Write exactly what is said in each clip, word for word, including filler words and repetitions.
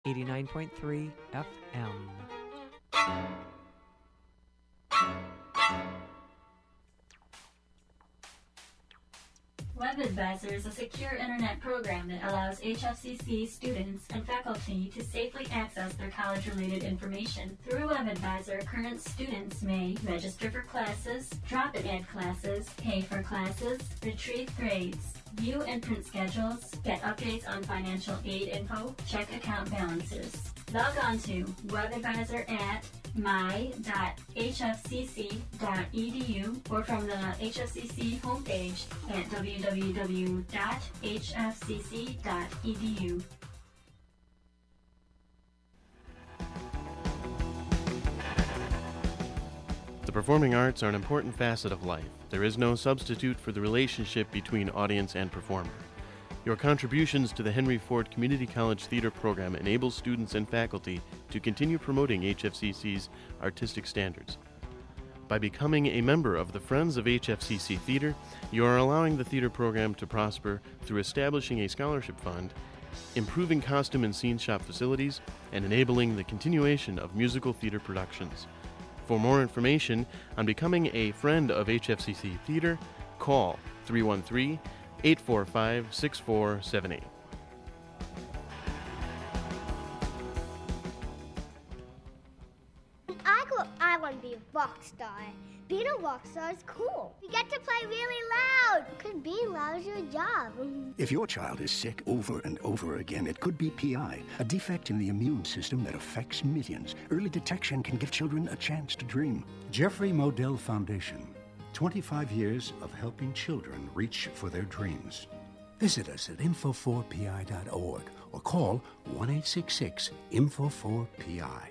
eighty-nine point three F M. WebAdvisor is a secure internet program that allows H F C C students and faculty to safely access their college-related information. Through WebAdvisor, current students may register for classes, drop and add classes, pay for classes, retrieve grades, view and print schedules, get updates on financial aid info, check account balances. Log on to WebAdvisor at my dot h f c c dot e d u or from the H F C C homepage at w w w dot h f c c dot e d u. The performing arts are an important facet of life. There is no substitute for the relationship between audience and performer. Your contributions to the Henry Ford Community College Theater program enable students and faculty to continue promoting H F C C's artistic standards. By becoming a member of the Friends of H F C C Theater, you are allowing the theater program to prosper through establishing a scholarship fund, improving costume and scene shop facilities, and enabling the continuation of musical theater productions. For more information on becoming a friend of H F C C Theater, call three one three, eight four five, six four seven eight. When I grow up, I want to be a rock star. Being a rock star is cool. You get to play really loud. Because being loud is your job. If your child is sick over and over again, it could be P I, a defect in the immune system that affects millions. Early detection can give children a chance to dream. Jeffrey Modell Foundation. twenty-five years of helping children reach for their dreams. Visit us at info four p i dot org or call one eight six six info four P I.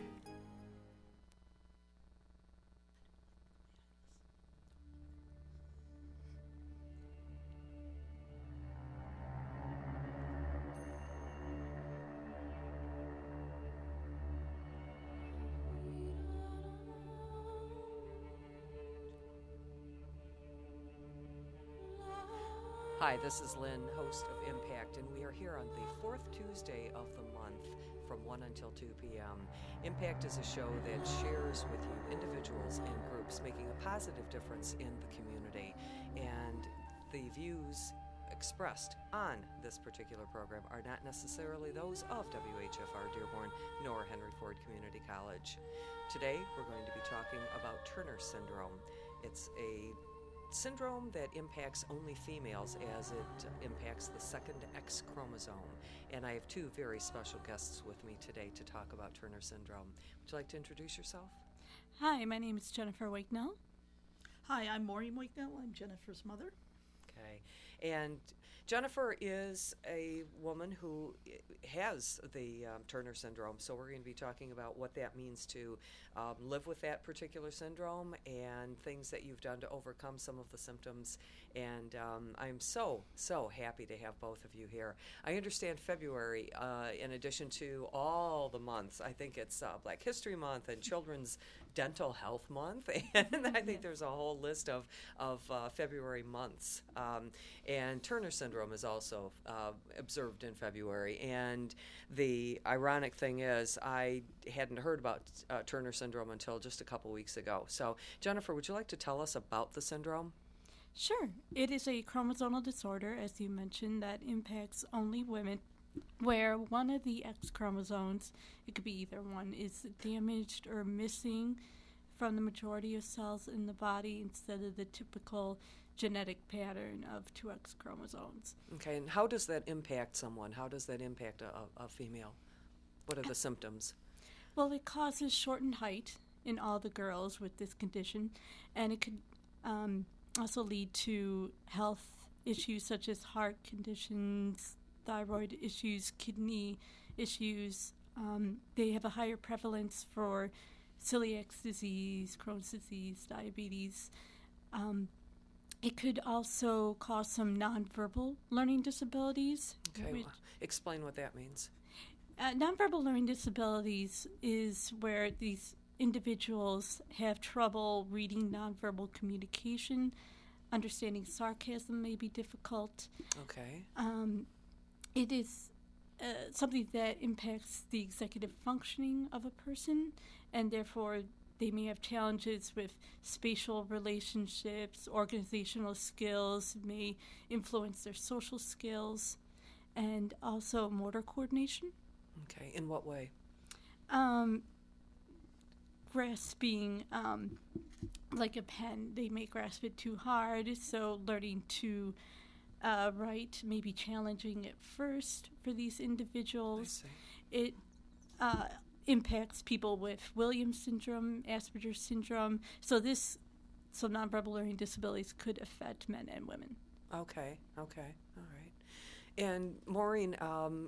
Hi, this is Lynn, host of Impact, and we are here on the fourth Tuesday of the month from one until two p.m. Impact is a show that shares with you individuals and groups making a positive difference in the community, and the views expressed on this particular program are not necessarily those of W H F R Dearborn nor Henry Ford Community College. Today, we're going to be talking about Turner syndrome. It's a syndrome that impacts only females as it impacts the second X chromosome. And I have two very special guests with me today to talk about Turner syndrome. Would you like to introduce yourself? Hi, my name is Jennifer Wakenell. Hi, I'm Maureen Wakenell. I'm Jennifer's mother. Okay. And Jennifer is a woman who has the um, Turner syndrome, so we're going to be talking about what that means to um, live with that particular syndrome and things that you've done to overcome some of the symptoms. And um, I'm so, so happy to have both of you here. I understand February, uh, in addition to all the months, I think it's uh, Black History Month and Children's Dental Health Month, and I think there's a whole list of, of uh, February months. Um, and Turner syndrome is also uh, observed in February. And the ironic thing is, I hadn't heard about uh, Turner syndrome until just a couple weeks ago. So, Jennifer, would you like to tell us about the syndrome? Sure. It is a chromosomal disorder, as you mentioned, that impacts only women, where one of the X chromosomes, it could be either one, is damaged or missing from the majority of cells in the body instead of the typical genetic pattern of two X chromosomes. Okay, and how does that impact someone? How does that impact a, a female? What are the symptoms? Well, it causes shortened height in all the girls with this condition, and it could um, also lead to health issues such as heart conditions, thyroid issues, kidney issues. Um, they have a higher prevalence for celiac disease, Crohn's disease, diabetes. Um, it could also cause some nonverbal learning disabilities. Okay, which, well, explain what that means. Uh, nonverbal learning disabilities is where these individuals have trouble reading nonverbal communication. Understanding sarcasm may be difficult. Okay. Um, it is uh, something that impacts the executive functioning of a person, and therefore they may have challenges with spatial relationships, organizational skills, may influence their social skills, and also motor coordination. Okay, in what way? Um, grasping, um, like a pen, they may grasp it too hard, so learning to uh, write may be challenging at first for these individuals. It uh, impacts people with Williams syndrome, Asperger's syndrome, so this, so nonverbal learning disabilities could affect men and women. Okay, okay, all right. And Maureen, um,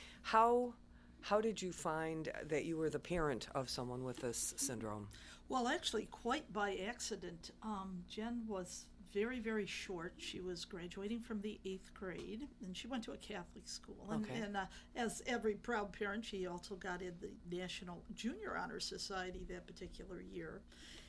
how how did you find that you were the parent of someone with this syndrome? Well, actually, quite by accident. Um, Jen was very, very short. She was graduating from the eighth grade, and she went to a Catholic school. And, Okay. and uh, as every proud parent, she also got in the National Junior Honor Society that particular year.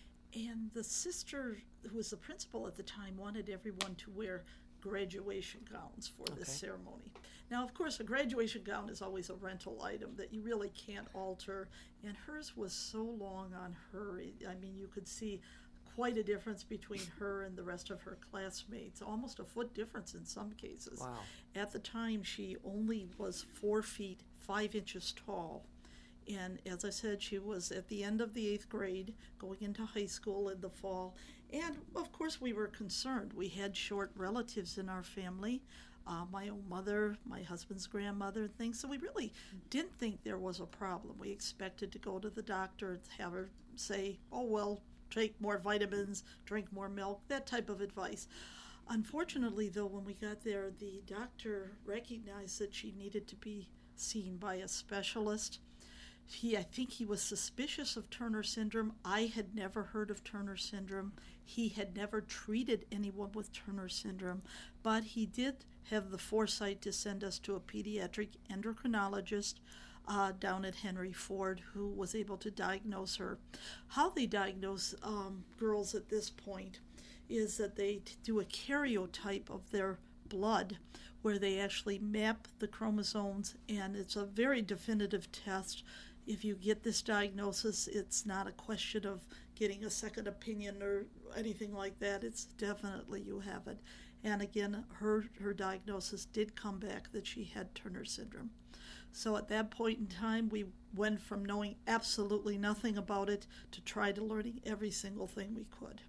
And the sister, who was the principal at the time, wanted everyone to wear graduation gowns for this Okay. ceremony. Now, of course, a graduation gown is always a rental item that you really can't alter, and hers was so long on her. I mean, you could see quite a difference between her and the rest of her classmates, almost a foot difference in some cases. Wow. At the time, she only was four feet, five inches tall. And as I said, she was at the end of the eighth grade, going into high school in the fall. And of course, we were concerned. We had short relatives in our family, uh, my own mother, my husband's grandmother, and things. So we really didn't think there was a problem. We expected to go to the doctor and have her say, oh, well, take more vitamins, drink more milk, that type of advice. Unfortunately, though, when we got there, the doctor recognized that she needed to be seen by a specialist. He, I think he was suspicious of Turner syndrome. I had never heard of Turner syndrome. He had never treated anyone with Turner syndrome, but he did have the foresight to send us to a pediatric endocrinologist uh, down at Henry Ford, who was able to diagnose her. How they diagnose um, girls at this point is that they t- do a karyotype of their blood, where they actually map the chromosomes, and it's a very definitive test. If you get this diagnosis, it's not a question of getting a second opinion or anything like that. It's definitely you have it. And again, her, her diagnosis did come back that she had Turner syndrome. So at that point in time, we went from knowing absolutely nothing about it to try to learning every single thing we could.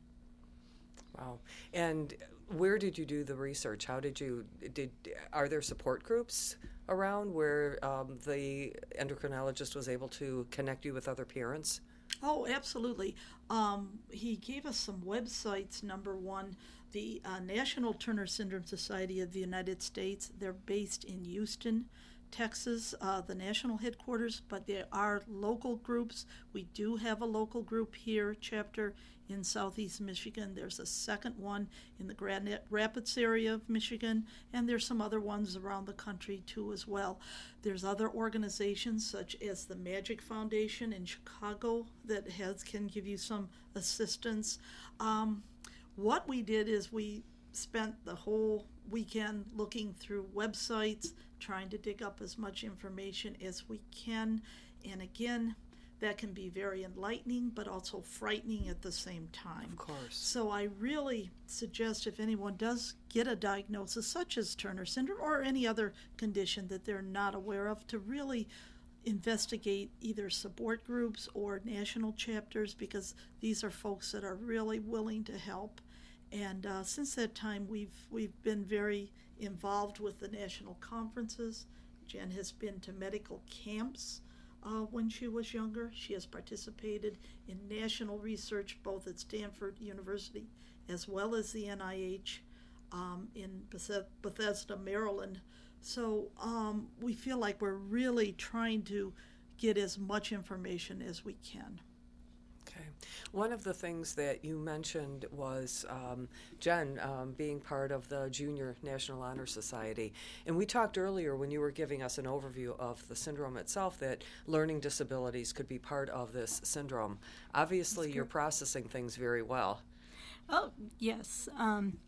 Wow. And where did you do the research? How did you, did, are there support groups around where um, the endocrinologist was able to connect you with other parents? Oh, absolutely. Um, he gave us some websites. Number one, the uh, National Turner Syndrome Society of the United States. They're based in Houston, Texas, uh, the national headquarters, but there are local groups. We do have a local group here, chapter in Southeast Michigan. There's a second one in the Grand Rapids area of Michigan, and there's some other ones around the country too as well. There's other organizations such as the Magic Foundation in Chicago that has can give you some assistance. Um, what we did is we spent the whole weekend looking through websites, trying to dig up as much information as we can, and again, that can be very enlightening, but also frightening at the same time. Of course. So I really suggest if anyone does get a diagnosis such as Turner syndrome or any other condition that they're not aware of, to really investigate either support groups or national chapters, because these are folks that are really willing to help. And uh, since that time, we've we've been very involved with the national conferences. Jen has been to medical camps. Uh, when she was younger, she has participated in national research both at Stanford University as well as the N I H um, in Bethesda, Maryland. So um, we feel like we're really trying to get as much information as we can. Okay. One of the things that you mentioned was um, Jen um, being part of the Junior National Honor Society. And we talked earlier when you were giving us an overview of the syndrome itself that learning disabilities could be part of this syndrome. Obviously, you're processing things very well. Oh, yes. Um,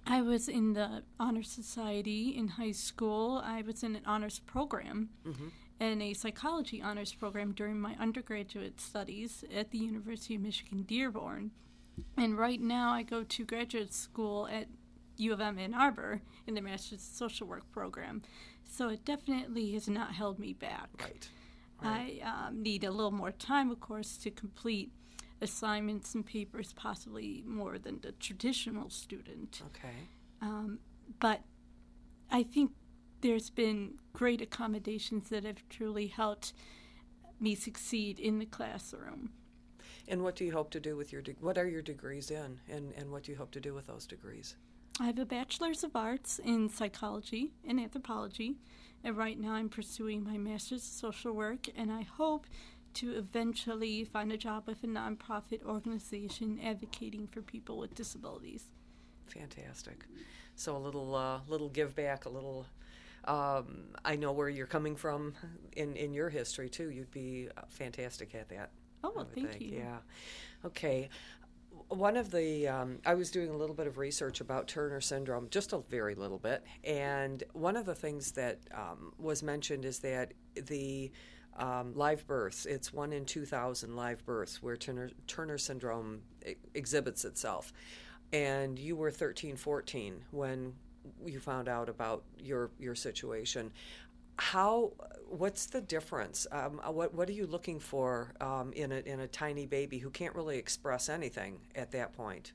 I was in the Honor Society in high school. I was in an honors program Mm-hmm. and a psychology honors program during my undergraduate studies at the University of Michigan Dearborn. And right now I go to graduate school at U of M Ann Arbor in the Master's of Social Work program. So it definitely has not held me back. Right. Right. I um, need a little more time, of course, to complete assignments and papers, possibly more than the traditional student. Okay. Um, but I think there's been great accommodations that have truly helped me succeed in the classroom. And what do you hope to do with your, de- what are your degrees in, and, and what do you hope to do with those degrees? I have a Bachelor's of Arts in Psychology and Anthropology, and right now I'm pursuing my Master's of Social Work, and I hope to eventually find a job with a nonprofit organization advocating for people with disabilities. Fantastic. So a little uh, little give back, a little. Um, I know where you're coming from in, in your history too. You'd be fantastic at that. Oh, I would thank think. you. Yeah. Okay. One of the, um, I was doing a little bit of research about Turner syndrome, just a very little bit, and one of the things that um, was mentioned is that the um, live births, it's one in two thousand live births where Turner, Turner syndrome e- exhibits itself. And you were thirteen, fourteen when you found out about your, your situation. How, what's the difference? Um, what what are you looking for um, in a in a tiny baby who can't really express anything at that point?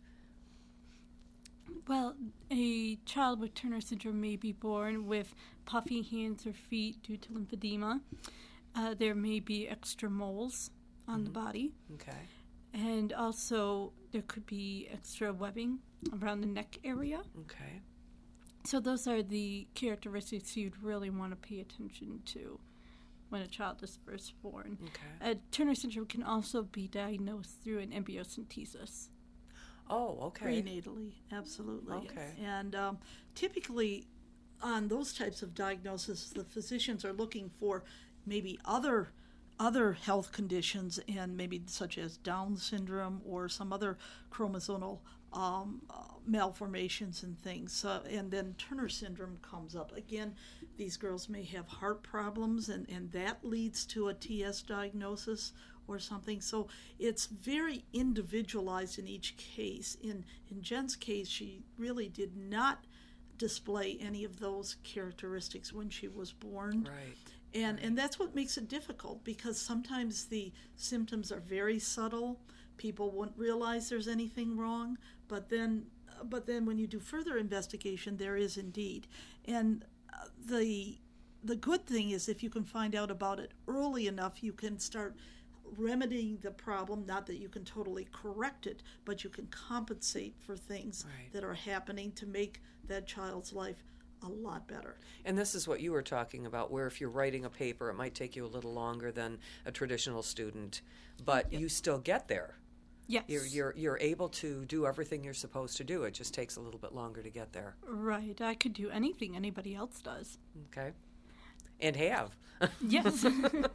Well, a child with Turner syndrome may be born with puffy hands or feet due to lymphedema. Uh, there may be extra moles on Mm-hmm. the body. Okay. And also there could be extra webbing around the neck area. Okay. So those are the characteristics you'd really want to pay attention to when a child is first born. Okay. Uh, Turner syndrome can also be diagnosed through an embryocentesis. Oh, okay. Prenatally, absolutely. Okay. And um, typically on those types of diagnoses, the physicians are looking for maybe other other health conditions, and maybe such as Down syndrome or some other chromosomal um, uh, malformations and things. Uh, and then Turner syndrome comes up. Again, these girls may have heart problems, and, and that leads to a T S diagnosis or something. So it's very individualized in each case. In, in Jen's case, she really did not display any of those characteristics when she was born. Right. And right. and that's what makes it difficult, because sometimes the symptoms are very subtle. People wouldn't realize there's anything wrong, but then but then when you do further investigation, there is indeed. And uh, the the good thing is, if you can find out about it early enough, you can start remedying the problem. Not that you can totally correct it, but you can compensate for things Right. that are happening to make that child's life a lot better. And this is what you were talking about, where if you're writing a paper, it might take you a little longer than a traditional student, but Yep. you still get there. Yes. You're, you're you're able to do everything you're supposed to do. It just takes a little bit longer to get there. Right. I could do anything anybody else does. Okay. And have. Yes.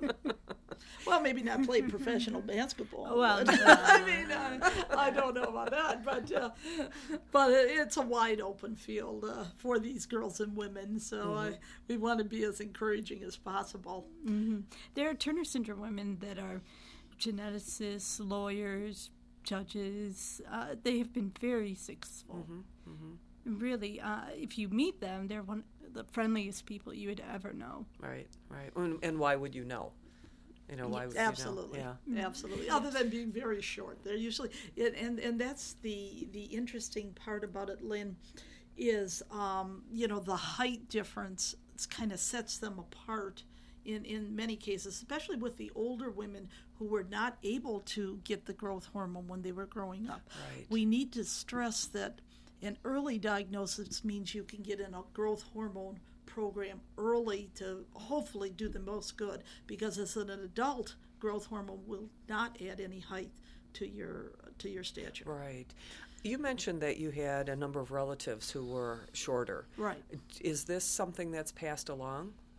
Well, maybe not play professional basketball. Well, but, no. I mean, uh, I don't know about that, but uh, but it's a wide open field uh, for these girls and women. So Mm-hmm. I, we want to be as encouraging as possible. hmm There are Turner syndrome women that are geneticists, lawyers, judges. Uh, they have been very successful. Mm-hmm. Mm-hmm. And really, uh, if you meet them, they're one of the friendliest people you would ever know. Right, right. And, and why would you know? You know, why would Absolutely, you know? Yeah. absolutely. Other than being very short, they're usually, it, and and that's the the interesting part about it, Lynn, is um, you know, the height difference kind of sets them apart in in many cases, especially with the older women who were not able to get the growth hormone when they were growing up. Right. We need to stress that an early diagnosis means you can get in a growth hormone program early to hopefully do the most good, because as an adult, growth hormone will not add any height to your to your stature. Right. You mentioned that you had a number of relatives who were shorter. Right. Is this something that's passed along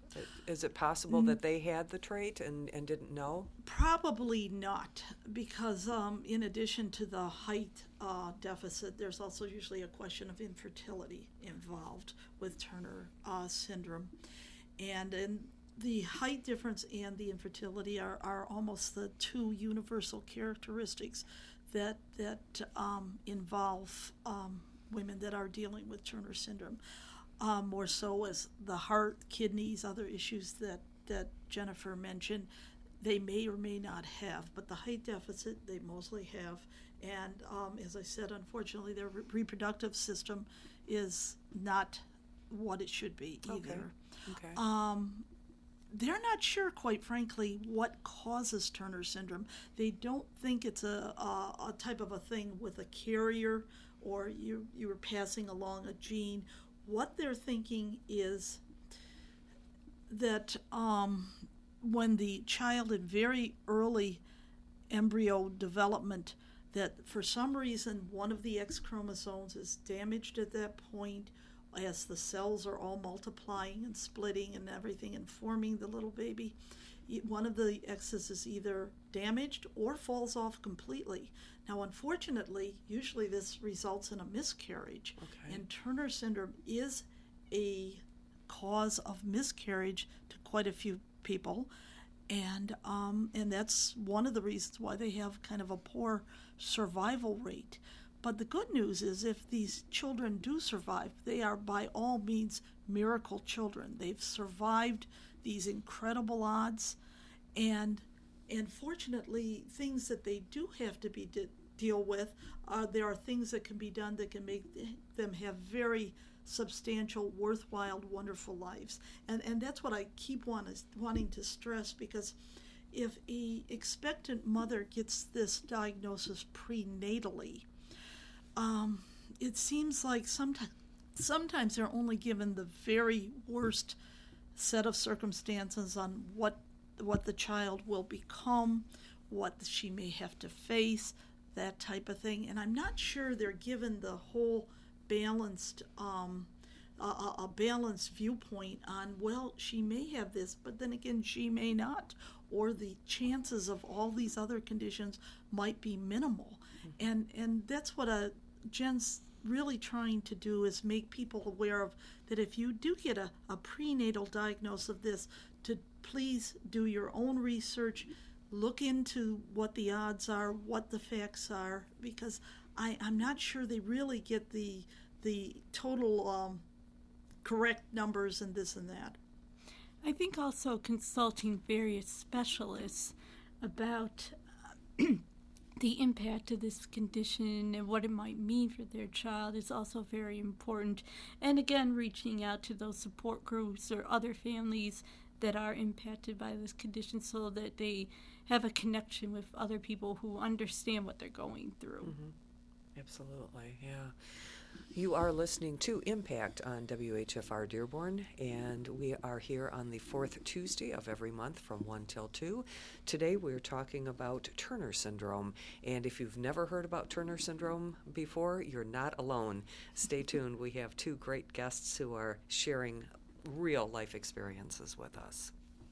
Is it possible that they had the trait and, and didn't know? Probably not, because um, in addition to the height uh, deficit, there's also usually a question of infertility involved with Turner uh, syndrome. And, and the height difference and the infertility are, are almost the two universal characteristics that, that um, involve um, women that are dealing with Turner syndrome. Um, more so as the heart, kidneys, other issues that, that Jennifer mentioned, they may or may not have. But the height deficit, they mostly have. And um, as I said, unfortunately, their re- reproductive system is not what it should be either. Okay. Okay. Um, they're not sure, quite frankly, what causes Turner syndrome. They don't think it's a, a, a type of a thing with a carrier or you, you were passing along a gene. What they're thinking is that um, when the child in very early embryo development, that for some reason one of the X chromosomes is damaged at that point as the cells are all multiplying and splitting and everything and forming the little baby. One of the X's is either damaged or falls off completely. Now, unfortunately, usually this results in a miscarriage. Okay. And Turner syndrome is a cause of miscarriage to quite a few people. And um, and that's one of the reasons why they have kind of a poor survival rate. But the good news is if these children do survive, they are by all means miracle children. They've survived these incredible odds. And and fortunately, things that they do have to be de- deal with, uh, there are things that can be done that can make them have very substantial, worthwhile, wonderful lives. And and that's what I keep want, wanting to stress, because if a expectant mother gets this diagnosis prenatally, um, it seems like sometimes sometimes they're only given the very worst set of circumstances on what what the child will become, what she may have to face, that type of thing. And I'm not sure they're given the whole balanced, um, a, a balanced viewpoint on, well, she may have this, but then again, she may not. Or the chances of all these other conditions might be minimal. Mm-hmm. And and that's what a, Jen's really trying to do, is make people aware of that if you do get a, a prenatal diagnosis of this, to please do your own research, look into what the odds are, what the facts are, because I, I'm not sure they really get the the total um, correct numbers and this and that. I think also consulting various specialists about uh, the impact of this condition and what it might mean for their child is also very important. And again, reaching out to those support groups or other families that are impacted by this condition so that they have a connection with other people who understand what they're going through. Mm-hmm. Absolutely, yeah. You are listening to Impact on W H F R Dearborn, and we are here on the fourth Tuesday of every month from one till two. Today we're talking about Turner syndrome, and if you've never heard about Turner syndrome before, you're not alone. Stay tuned. We have two great guests who are sharing real life experiences with us.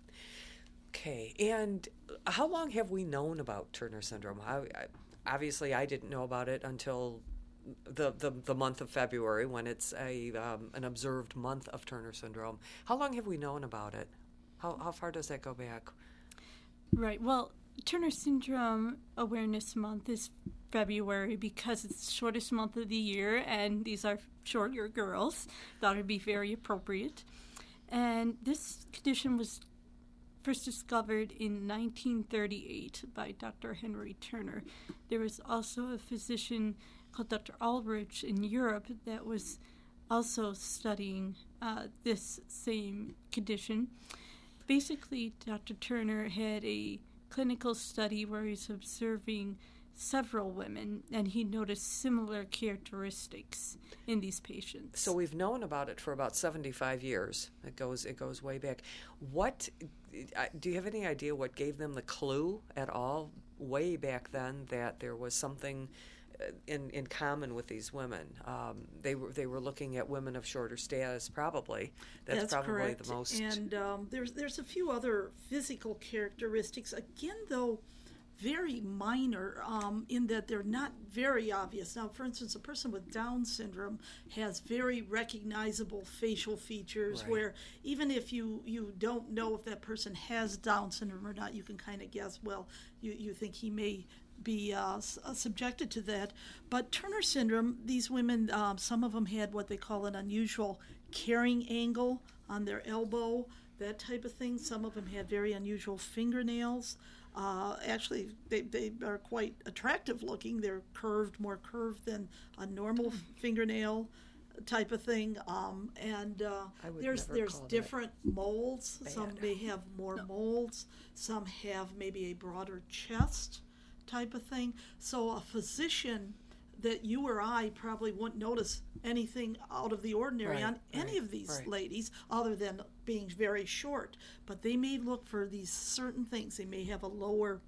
Okay, and how long have we known about Turner syndrome? I, I, obviously, I didn't know about it until the, the, the month of February, when it's a um, an observed month of Turner syndrome. How long have we known about it? How how far does that go back? Right. Well, Turner Syndrome Awareness Month is February because it's the shortest month of the year, and these are shorter girls. Thought it would be very appropriate. And this condition was first discovered in nineteen thirty-eight by Doctor Henry Turner. There was also a physician called Doctor Ulrich in Europe that was also studying uh, this same condition. Basically, Doctor Turner had a clinical study where he's observing several women, and he noticed similar characteristics in these patients. So we've known about it for about seventy-five years. It goes it goes way back. What do you have any idea what gave them the clue at all way back then that there was something in in common with these women. Um, they were they were looking at women of shorter status. Probably that's, That's probably correct. the most. And um, there's there's a few other physical characteristics. Again, though, very minor um, in that they're not very obvious. Now, for instance, a person with Down syndrome has very recognizable facial features, Right. where even if you, you don't know if that person has Down syndrome or not, you can kind of guess, well, you, you think he may be uh, s- uh, subjected to that. But Turner syndrome, these women, um, some of them had what they call an unusual carrying angle on their elbow, that type of thing. Some of them had very unusual fingernails. Uh, actually, they, they are quite attractive looking. They're curved, more curved than a normal fingernail type of thing. Um, and uh, I would there's never there's call that different molds. Some bad. may have more molds. Some have maybe a broader chest type of thing. So a physician that you or I probably wouldn't notice anything out of the ordinary Right, on any right, of these right. ladies other than being very short. But they may look for these certain things. They may have a lower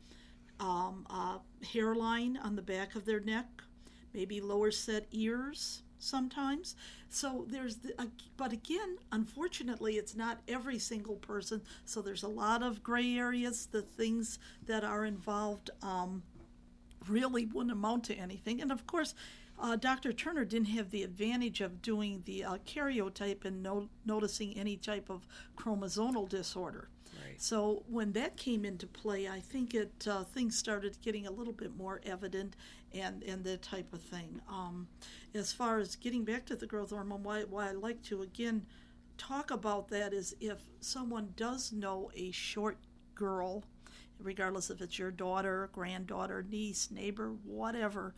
um, uh, hairline on the back of their neck, maybe lower set ears sometimes. So there's, the, uh, but again, unfortunately, it's not every single person. So there's a lot of gray areas, the things that are involved um, really wouldn't amount to anything. And of course, uh, Doctor Turner didn't have the advantage of doing the uh, karyotype and no- noticing any type of chromosomal disorder. Right. So when that came into play, I think it uh, things started getting a little bit more evident and, and that type of thing. Um, as far as getting back to the growth hormone, why, why I like to, again, talk about that is if someone does know a short girl, regardless if it's your daughter, granddaughter, niece, neighbor, whatever,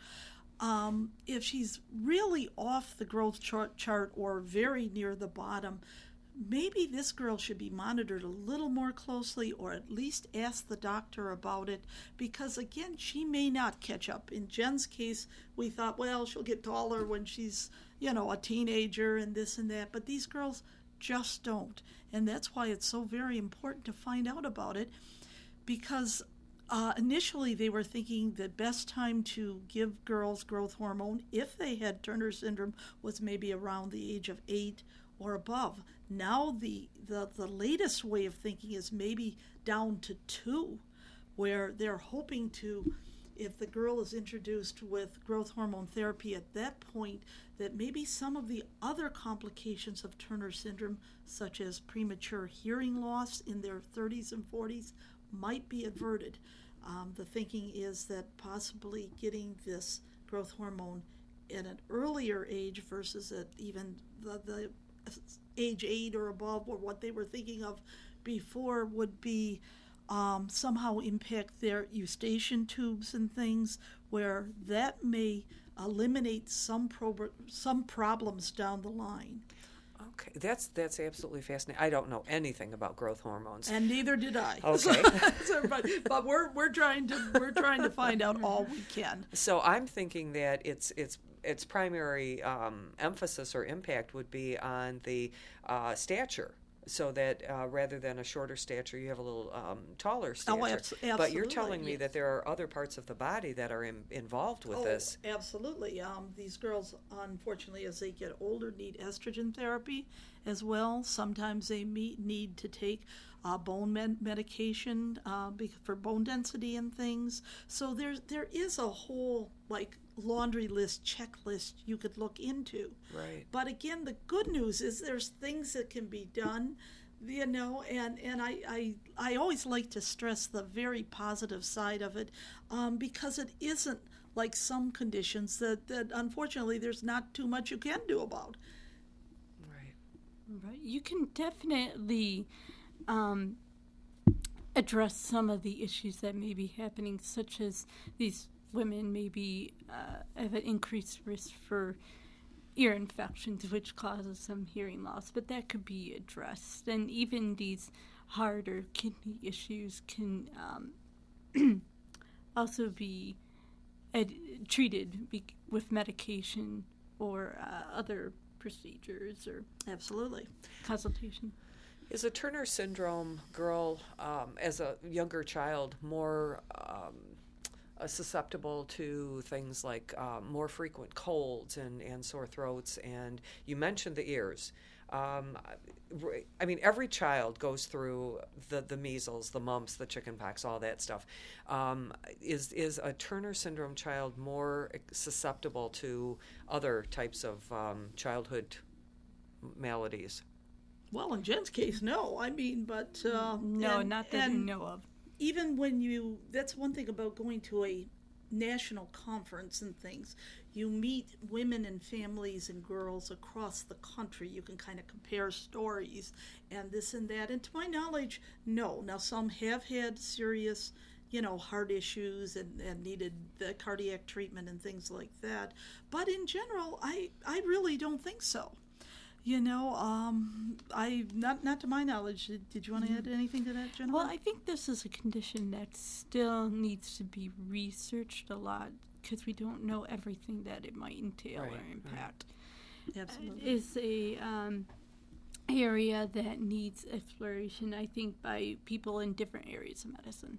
um, if she's really off the growth chart, chart or very near the bottom, maybe this girl should be monitored a little more closely, or at least ask the doctor about it, because again, she may not catch up. In Jen's case, we thought, well, she'll get taller when she's, you know, a teenager and this and that, but these girls just don't. And that's why it's so very important to find out about it, because uh, initially they were thinking the best time to give girls growth hormone, if they had Turner syndrome, was maybe around the age of eight or above. Now the, the, the latest way of thinking is maybe down to two, where they're hoping to, if the girl is introduced with growth hormone therapy at that point, that maybe some of the other complications of Turner syndrome, such as premature hearing loss in their thirties and forties, might be averted. Um, the thinking is that possibly getting this growth hormone at an earlier age versus at even the, the age eight or above, or what they were thinking of before, would be um, somehow impact their eustachian tubes and things, where that may eliminate some prob- some problems down the line. Okay, that's that's absolutely fascinating. I don't know anything about growth hormones. And neither did I. Okay. So, but, but we're we're trying to we're trying to find out all we can. So I'm thinking that its its its primary um, emphasis or impact would be on the uh, stature, so that uh, rather than a shorter stature, you have a little um, taller stature. Oh, abs- but you're absolutely, telling me yes. that there are other parts of the body that are in, involved with Oh, this. absolutely. Um, these girls, unfortunately, as they get older, need estrogen therapy as well. Sometimes they meet, need to take uh, bone med- medication uh, be- for bone density and things. So there's there is a whole like laundry list, checklist you could look into. Right. But again, the good news is there's things that can be done. You know, and, and I, I I always like to stress the very positive side of it, um, because it isn't like some conditions that, that unfortunately there's not too much you can do about. Right. Right. You can definitely um, address some of the issues that may be happening, such as these women maybe uh, have an increased risk for ear infections, which causes some hearing loss, but that could be addressed. And even these harder kidney issues can um, also be ed- treated be- with medication or uh, other procedures or Absolutely. consultation. Is a Turner syndrome girl, um, as a younger child, more um, uh, susceptible to things like uh, more frequent colds and, and sore throats. And you mentioned the ears. Um, I mean, every child goes through the, the measles, the mumps, the chickenpox, all that stuff. Um, is is a Turner syndrome child more susceptible to other types of um, childhood maladies? Well, in Jen's case, no. I mean, but uh, no, and, not that and you know of. Even when you, that's one thing about going to a national conference and things. You meet women and families and girls across the country. You can kind of compare stories and this and that. And to my knowledge, no. Now, some have had serious, you know, heart issues and, and needed the cardiac treatment and things like that. But in general, I, I really don't think so. You know, um, I not not to my knowledge. Did, did you want to add anything to that, Jennifer? Well, I think this is a condition that still needs to be researched a lot because we don't know everything that it might entail right, or impact. Right. Absolutely, it's a um, area that needs exploration. I think by people in different areas of medicine.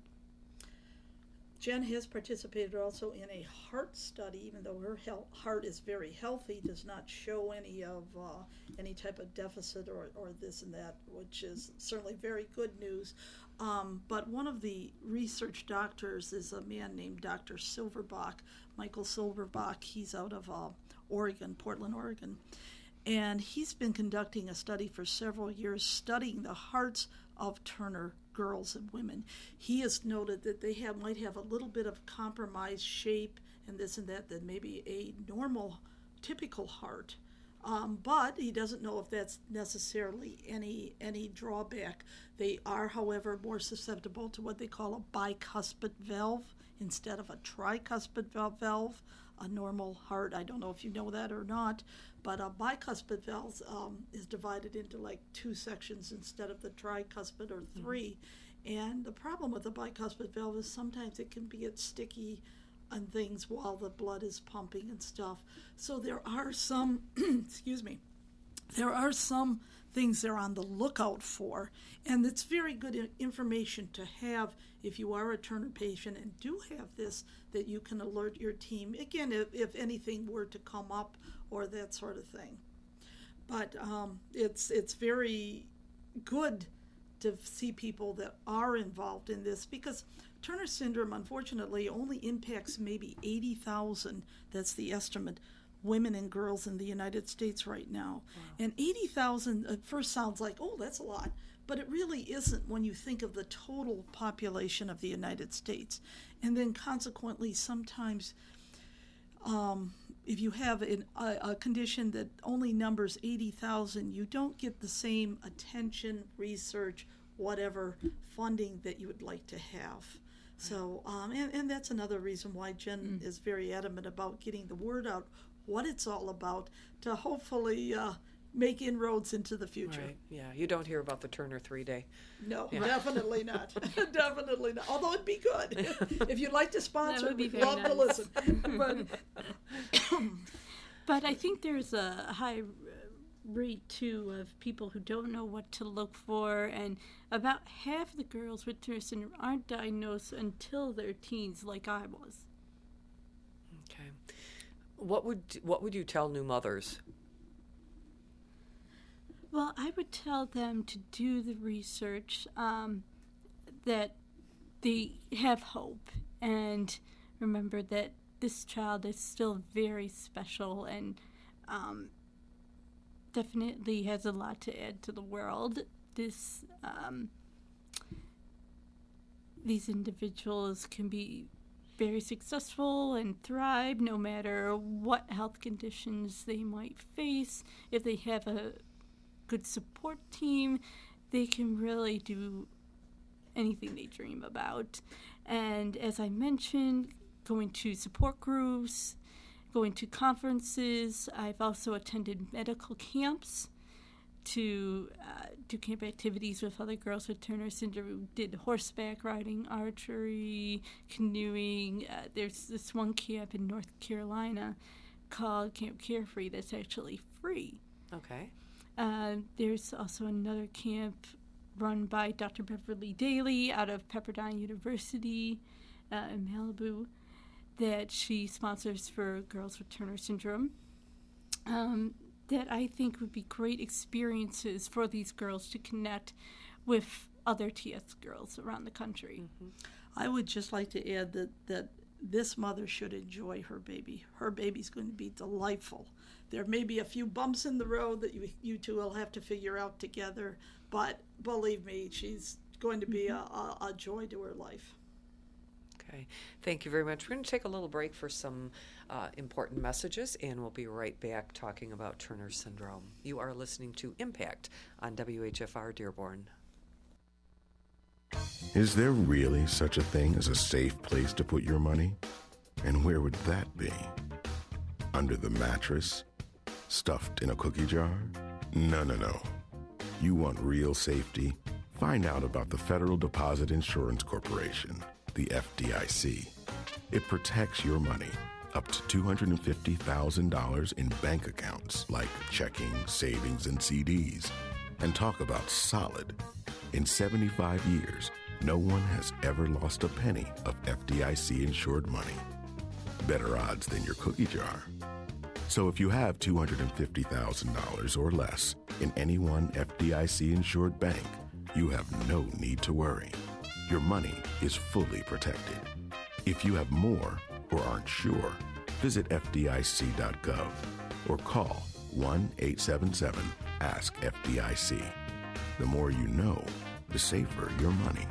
Jen has participated also in a heart study, even though her health, heart is very healthy, does not show any of uh, any type of deficit or, or this and that, which is certainly very good news. Um, but one of the research doctors is a man named Doctor Silverbach, Michael Silverbach. He's out of uh, Oregon, Portland, Oregon. And he's been conducting a study for several years studying the hearts of Turner girls and women. He has noted that they have might have a little bit of compromised shape and this and that than maybe a normal, typical heart. Um, but he doesn't know if that's necessarily any any drawback. They are, however, more susceptible to what they call a bicuspid valve instead of a tricuspid valve. A normal heart, I don't know if you know that or not, but a bicuspid valve um, is divided into like two sections instead of the tricuspid or three. Mm-hmm. And the problem with the bicuspid valve is sometimes it can get sticky and things while the blood is pumping and stuff. So there are some, excuse me, there are some things they're on the lookout for. And it's very good information to have if you are a Turner patient and do have this, that you can alert your team, again, if, if anything were to come up or that sort of thing. But um, it's it's very good to see people that are involved in this, because Turner syndrome, unfortunately, only impacts maybe eighty thousand, that's the estimate, women and girls in the United States right now. Wow. And eighty thousand at first sounds like, oh, that's a lot. But it really isn't when you think of the total population of the United States. And then consequently, sometimes um, if you have an, a, a condition that only numbers eighty thousand, you don't get the same attention, research, whatever funding that you would like to have. So, um, and, and that's another reason why Jen mm. is very adamant about getting the word out, what it's all about, to hopefully uh, make inroads into the future. Right. Yeah, you don't hear about the Turner three-day. No, yeah. definitely not. Definitely not. Although it'd be good. If you'd like to sponsor, would be we'd very love nice. to listen. But, but I think there's a high rate, too, of people who don't know what to look for, and about half the girls with Turner syndrome aren't diagnosed until their teens, like I was. Okay. What would what would you tell new mothers? Well, I would tell them to do the research, um, that they have hope, and remember that this child is still very special and um, definitely has a lot to add to the world. This um, these individuals can be very successful and thrive no matter what health conditions they might face. If they have a good support team, they can really do anything they dream about. And as I mentioned, going to support groups, going to conferences. I've also attended medical camps to uh, do camp activities with other girls with Turner syndrome. We did horseback riding, archery, canoeing. Uh, there's this one camp in North Carolina called Camp Carefree that's actually free. Okay. Uh, there's also another camp run by Doctor Beverly Daly out of Pepperdine University uh, in Malibu. that she sponsors for girls with Turner syndrome um, that I think would be great experiences for these girls to connect with other T S girls around the country. Mm-hmm. I would just like to add that, that this mother should enjoy her baby. Her baby's going to be delightful. There may be a few bumps in the road that you, you two will have to figure out together, but believe me, she's going to be a, a, a joy to her life. Okay, thank you very much. We're going to take a little break for some uh, important messages, and we'll be right back talking about Turner syndrome. You are listening to Impact on W H F R Dearborn. Is there really such a thing as a safe place to put your money? And where would that be? Under the mattress? Stuffed in a cookie jar? No, no, no. You want real safety? Find out about the Federal Deposit Insurance Corporation, the F D I C. It protects your money up to two hundred fifty thousand dollars in bank accounts like checking, savings, and C Ds. And talk about solid. In seventy-five years, no one has ever lost a penny of F D I C-insured money. Better odds than your cookie jar. So if you have two hundred fifty thousand dollars or less in any one F D I C-insured bank, you have no need to worry. Your money is fully protected. If you have more or aren't sure, visit F D I C dot gov or call one eight seven seven ask F D I C. The more you know, the safer your money.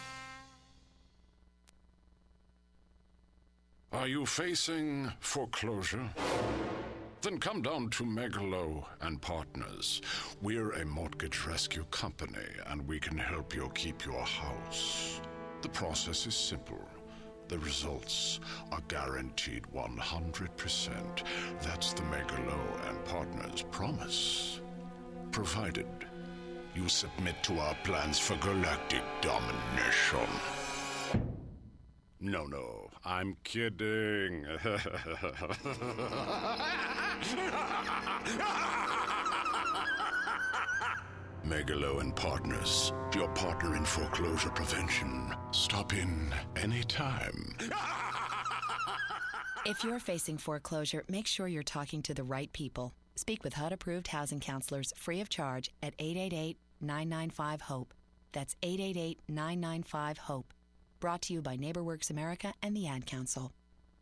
Are you facing foreclosure? Then come down to Megalow and Partners. We're a mortgage rescue company, and we can help you keep your house. The process is simple. The results are guaranteed one hundred percent. That's the Megalow and Partners promise. Provided you submit to our plans for galactic domination. No, no, I'm kidding. Megalow and Partners, your partner in foreclosure prevention. Stop in anytime. If you're facing foreclosure, make sure you're talking to the right people. Speak with H U D-approved housing counselors free of charge at eight eight eight, nine nine five, HOPE. That's eight eight eight, nine nine five, HOPE. Brought to you by NeighborWorks America and the Ad Council.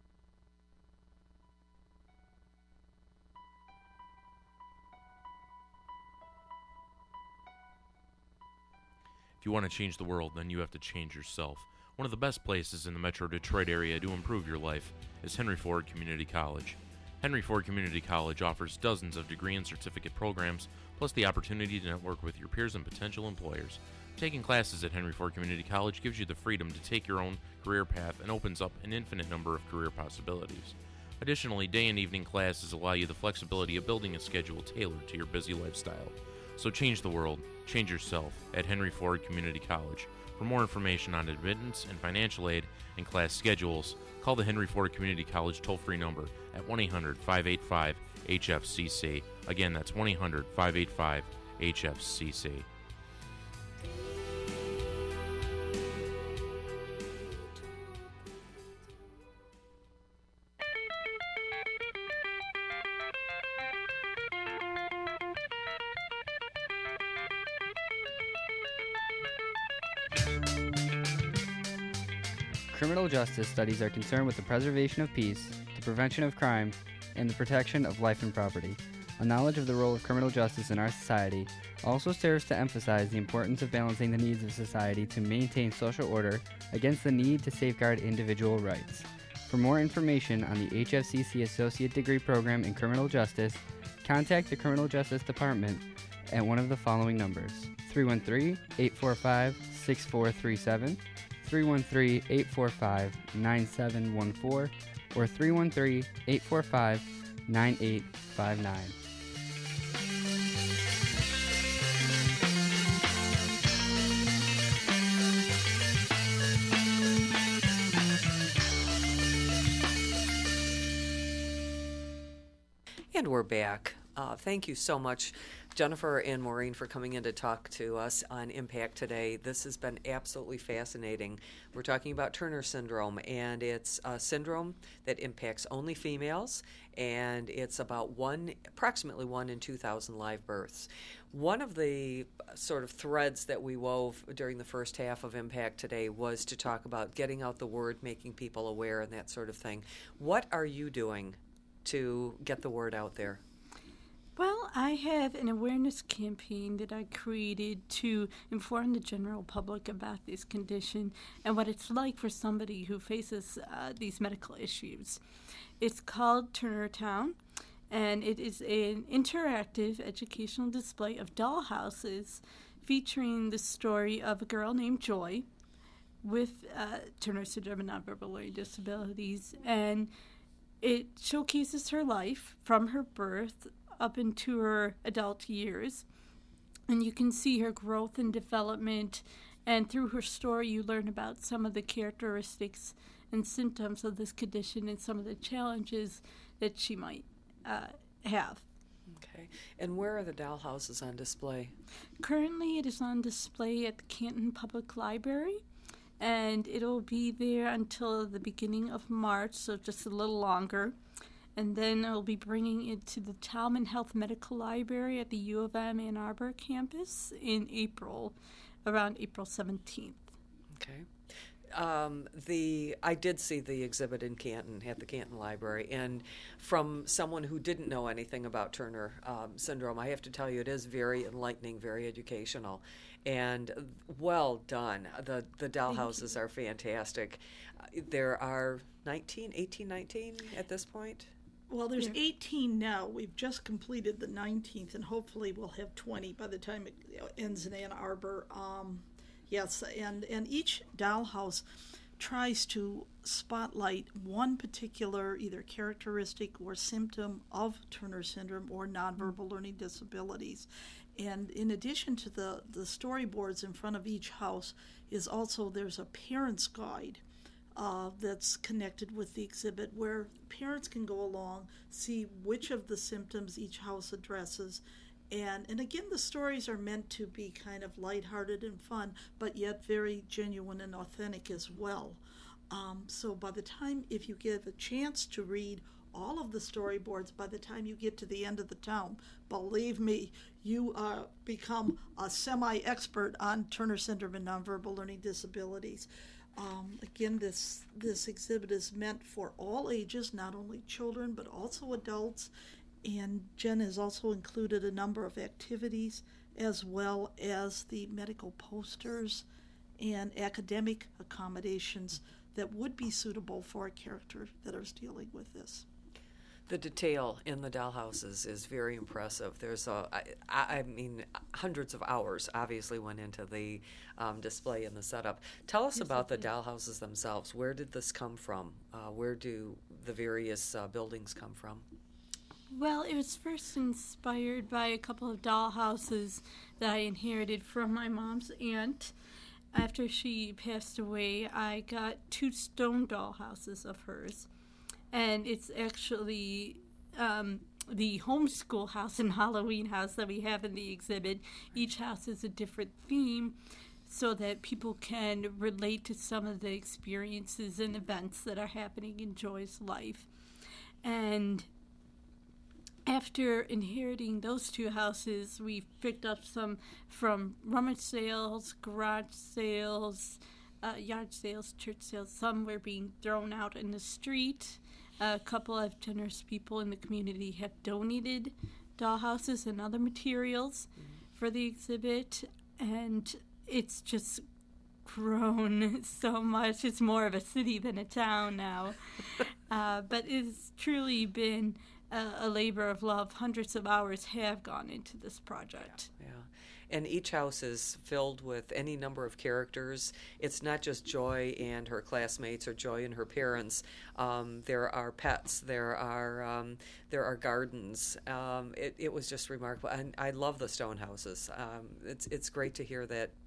If you want to change the world, then you have to change yourself. One of the best places in the Metro Detroit area to improve your life is Henry Ford Community College. Henry Ford Community College offers dozens of degree and certificate programs, plus the opportunity to network with your peers and potential employers. Taking classes at Henry Ford Community College gives you the freedom to take your own career path and opens up an infinite number of career possibilities. Additionally, day and evening classes allow you the flexibility of building a schedule tailored to your busy lifestyle. So change the world, change yourself at Henry Ford Community College. For more information on admittance and financial aid and class schedules, call the Henry Ford Community College toll-free number at one eight hundred, five eight five, H F C C. Again, that's one eight hundred, five eight five, H F C C. Criminal justice studies are concerned with the preservation of peace, the prevention of crime, and the protection of life and property. A knowledge of the role of criminal justice in our society also serves to emphasize the importance of balancing the needs of society to maintain social order against the need to safeguard individual rights. For more information on the H F C C Associate Degree Program in Criminal Justice, contact the Criminal Justice Department at one of the following numbers: three one three, eight four five, six four three seven, three one three, eight four five, nine seven one four, or three one three, eight four five, nine eight five nine. And we're back Uh, thank you so much, Jennifer and Maureen, for coming in to talk to us on Impact today. This has been absolutely fascinating. We're talking about Turner syndrome, and it's a syndrome that impacts only females, and it's about one, approximately one in two thousand live births. One of the sort of threads that we wove during the first half of Impact today was to talk about getting out the word, making people aware, and that sort of thing. What are you doing to get the word out there? Well, I have an awareness campaign that I created to inform the general public about this condition and what it's like for somebody who faces uh, these medical issues. It's called Turner Town, and it is an interactive educational display of dollhouses featuring the story of a girl named Joy with uh, Turner syndrome and nonverbal learning disabilities, and it showcases her life from her birth up into her adult years, and you can see her growth and development, and through her story you learn about some of the characteristics and symptoms of this condition and some of the challenges that she might uh, have. Okay, and where are the dollhouses on display? Currently it is on display at the Canton Public Library, and it'll be there until the beginning of March, so just a little longer. And then I'll be bringing it to the Talman Health Medical Library at the U of M Ann Arbor campus in April, around April seventeenth. Okay. Um, the I did see the exhibit in Canton at the Canton Library, and from someone who didn't know anything about Turner um, syndrome, I have to tell you it is very enlightening, very educational, and well done. The the dollhouses are fantastic. Uh, there are nineteen, eighteen, nineteen at this point. Well, there's Yeah. eighteen now. We've just completed the nineteenth, and hopefully we'll have twenty by the time it ends in Ann Arbor. Um, yes, and, and each dollhouse tries to spotlight one particular either characteristic or symptom of Turner syndrome or nonverbal learning disabilities. And in addition to the, the storyboards in front of each house is also there's a parent's guide Uh, that's connected with the exhibit, where parents can go along, see which of the symptoms each house addresses, and and again the stories are meant to be kind of lighthearted and fun, but yet very genuine and authentic as well. Um, so by the time, if you give a chance to read all of the storyboards, by the time you get to the end of the town, believe me, you uh, become a semi-expert on Turner syndrome and nonverbal learning disabilities. Um, again, this this exhibit is meant for all ages, not only children, but also adults. And Jen has also included a number of activities, as well as the medical posters and academic accommodations that would be suitable for a character that is dealing with this. The detail in the dollhouses is very impressive. There's a, I, I mean, hundreds of hours obviously went into the um, display and the setup. Tell us Yes, about the it did. dollhouses themselves. Where did this come from? Uh, where do the various uh, buildings come from? Well, it was first inspired by a couple of dollhouses that I inherited from my mom's aunt. After she passed away, I got two stone dollhouses of hers. And it's actually um, the homeschool house and Halloween house that we have in the exhibit. Each house is a different theme so that people can relate to some of the experiences and events that are happening in Joy's life. And after inheriting those two houses, we picked up some from rummage sales, garage sales, uh, yard sales, church sales. Some were being thrown out in the street. A couple of generous people in the community have donated dollhouses and other materials mm-hmm. for the exhibit, and it's just grown so much. It's more of a city than a town now. uh, but it's truly been a, a labor of love. Hundreds of hours have gone into this project. Yeah. yeah. And each house is filled with any number of characters. It's not just Joy and her classmates or Joy and her parents. Um, there are pets. There are um, there are gardens. Um, it, it was just remarkable. And I love the stone houses. Um, it's it's great to hear that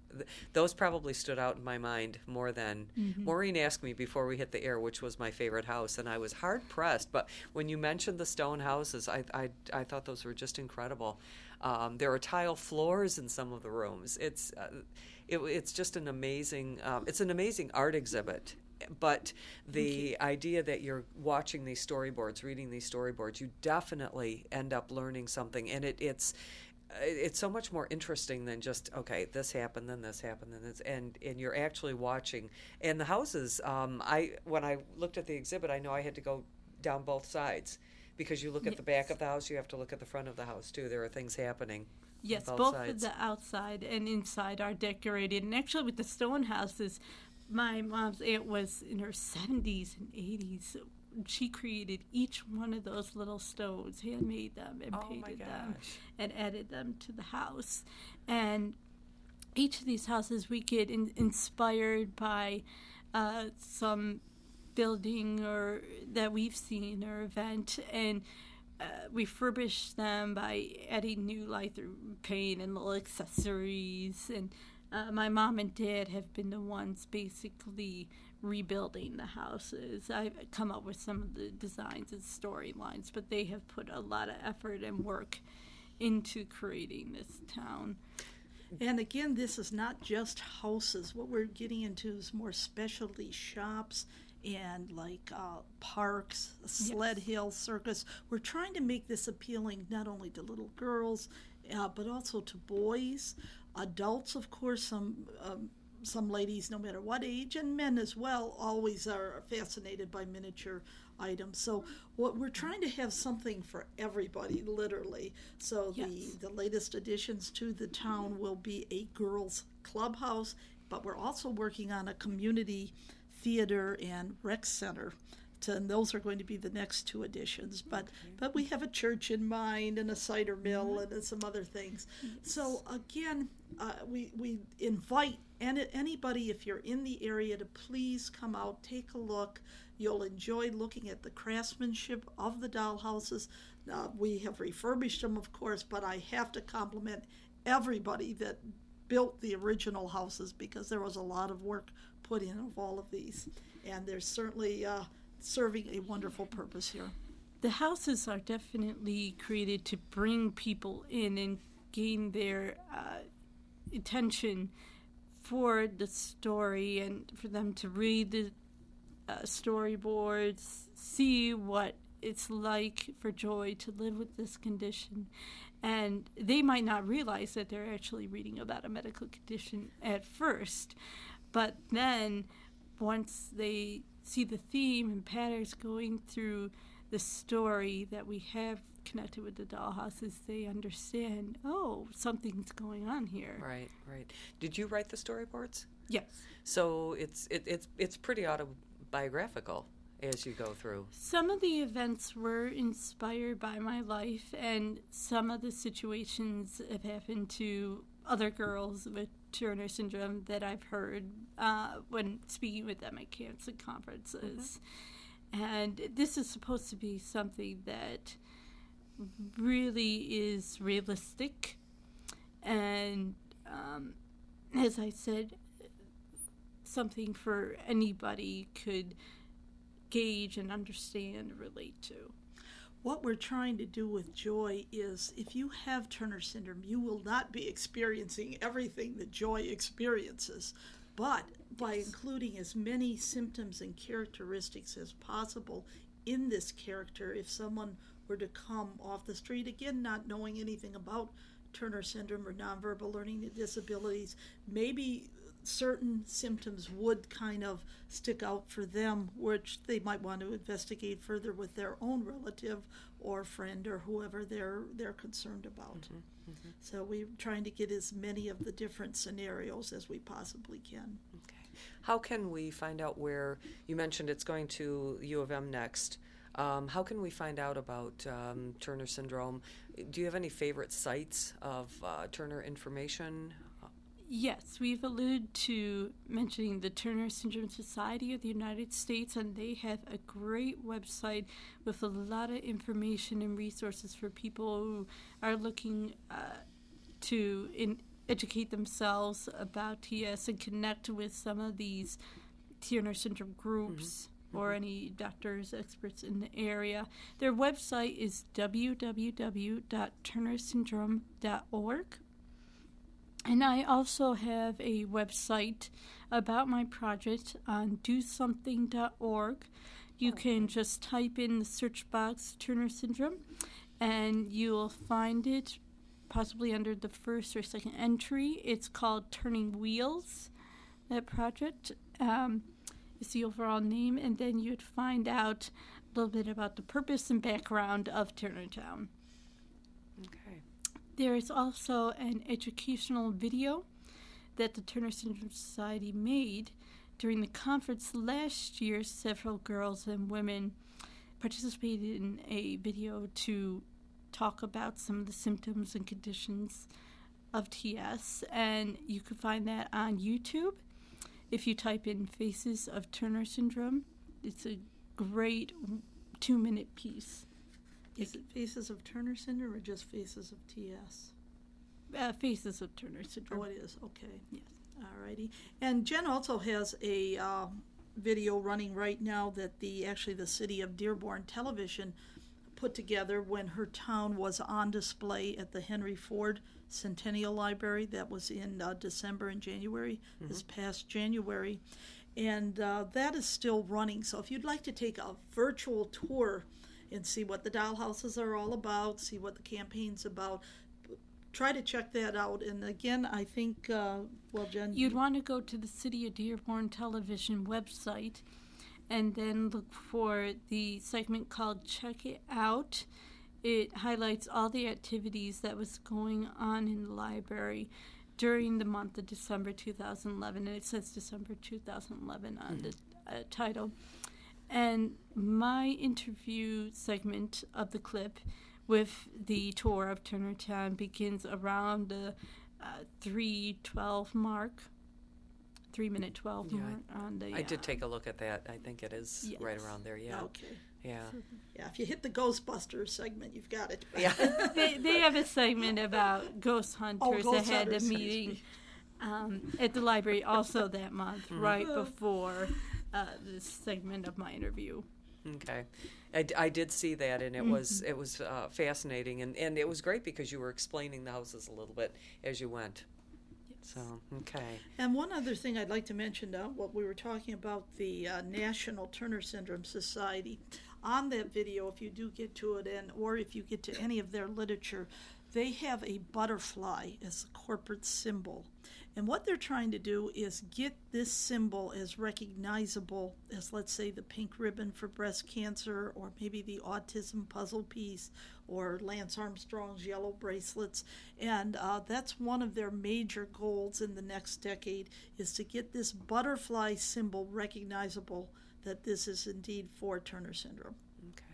th- those probably stood out in my mind more than Mhm. Maureen asked me before we hit the air, which was my favorite house, and I was hard pressed. But when you mentioned the stone houses, I I, I thought those were just incredible. Um, there are tile floors in some of the rooms. It's uh, it, it's just an amazing um, it's an amazing art exhibit. But the idea that you're watching these storyboards, reading these storyboards, you definitely end up learning something, and it, it's it's so much more interesting than just, okay, this happened, then this happened, then this, and and you're actually watching. And the houses, um, I when I looked at the exhibit, I know I had to go down both sides, because you look at Yes. the back of the house, you have to look at the front of the house too. There are things happening. Yes, on both, both sides. the outside and inside are decorated. And actually, with the stone houses, my mom's aunt was in her seventies and eighties. She created each one of those little stones, handmade them, and Oh, my painted them, gosh. and added them to the house. And each of these houses we get in, inspired by uh, some building or that we've seen or event, and uh, refurbish them by adding new light through paint and little accessories. And uh, my mom and dad have been the ones basically rebuilding the houses. I've come up with some of the designs and storylines, but they have put a lot of effort and work into creating this town. And again, this is not just houses. What we're getting into is more specialty shops and like uh, parks, sled Yes. hill circus. We're trying to make this appealing not only to little girls, uh, but also to boys, adults, of course. Some um, some ladies, no matter what age, and men as well, always are fascinated by miniature items. So what we're trying to have something for everybody, literally. So Yes. the, the latest additions to the town will be a girls' clubhouse, but we're also working on a community theater and rec center. To, and those are going to be the next two additions. But but we have a church in mind and a cider mill and some other things. So again, uh, we we invite any, anybody, if you're in the area, to please come out, take a look. You'll enjoy looking at the craftsmanship of the dollhouses. Uh, we have refurbished them, of course, but I have to compliment everybody that built the original houses, because there was a lot of work put in of all of these. And there's certainly uh, serving a wonderful purpose here. The houses are definitely created to bring people in and gain their uh, attention for the story, and for them to read the uh, storyboards, see what it's like for Joy to live with this condition. And they might not realize that they're actually reading about a medical condition at first, but then once they see the theme and patterns going through the story that we have connected with the dollhouses, they understand, oh, something's going on here. Right, right. Did you write the storyboards? Yes. So it's it, it's it's pretty autobiographical as you go through. Some of the events were inspired by my life, and some of the situations have happened to other girls with Turner syndrome that I've heard uh, when speaking with them at camps and conferences. Mm-hmm. And this is supposed to be something that really is realistic. And um, as I said, something for anybody could gauge and understand, relate to. What we're trying to do with Joy is, if you have Turner syndrome, you will not be experiencing everything that Joy experiences. But by including as many symptoms and characteristics as possible in this character, if someone were to come off the street, again, not knowing anything about Turner syndrome or nonverbal learning disabilities, maybe certain symptoms would kind of stick out for them, which they might want to investigate further with their own relative or friend or whoever they're they're concerned about. Mm-hmm, mm-hmm. So we're trying to get as many of the different scenarios as we possibly can. Okay. How can we find out where, you mentioned it's going to U of M next. Um, how can we find out about um, Turner syndrome? Do you have any favorite sites of uh, Turner information? Yes, we've alluded to mentioning the Turner Syndrome Society of the United States, and they have a great website with a lot of information and resources for people who are looking uh, to in, educate themselves about T S and connect with some of these Turner syndrome groups mm-hmm. or mm-hmm. any doctors, experts in the area. Their website is w w w dot turner syndrome dot org. And I also have a website about my project on do something dot org. You can just type in the search box Turner syndrome, and you'll find it possibly under the first or second entry. It's called Turning Wheels, that project. Um, is the overall name, and then you'd find out a little bit about the purpose and background of Turnertown. Okay. There is also an educational video that the Turner Syndrome Society made during the conference last year. Several girls and women participated in a video to talk about some of the symptoms and conditions of T S, and you can find that on YouTube. If you type in Faces of Turner Syndrome, it's a great two-minute piece. Is it Faces of Turner Syndrome or just Faces of T S? Uh, Faces of Turner Syndrome. Oh, it is. Okay. Yes. Alrighty. And Jen also has a uh, video running right now that the actually the City of Dearborn Television put together when her town was on display at the Henry Ford Centennial Library. That was in uh, December and January, mm-hmm. this past January. And uh, that is still running. So if you'd like to take a virtual tour and see what the dollhouses are all about, see what the campaign's about, try to check that out. And again, I think, uh, well, Jen... You'd want to go to the City of Dearborn Television website and then look for the segment called Check It Out. It highlights all the activities that was going on in the library during the month of December two thousand eleven, and it says December two thousand eleven on mm-hmm. the uh, title. And my interview segment of the clip with the tour of Turnertown begins around the uh, three twelve mark, three minute twelve yeah, mark on the. I did uh, take a look at that. I think it is yes. right around there. Yeah. Okay. Yeah. Yeah. If you hit the Ghostbusters segment, you've got it. Yeah. they they have a segment about ghost hunters oh, ghost that had hunters. a meeting um, at the library also that month, mm-hmm. right before uh, this segment of my interview. Okay, I, I did see that, and it mm-hmm. was it was uh, fascinating, and, and it was great because you were explaining the houses a little bit as you went. Yes. So okay. And one other thing I'd like to mention, uh, what we were talking about the uh, National Turner Syndrome Society. On that video, if you do get to it, and or if you get to any of their literature, they have a butterfly as a corporate symbol. And what they're trying to do is get this symbol as recognizable as, let's say, the pink ribbon for breast cancer, or maybe the autism puzzle piece, or Lance Armstrong's yellow bracelets. And uh, that's one of their major goals in the next decade, is to get this butterfly symbol recognizable, that this is indeed for Turner syndrome. Okay.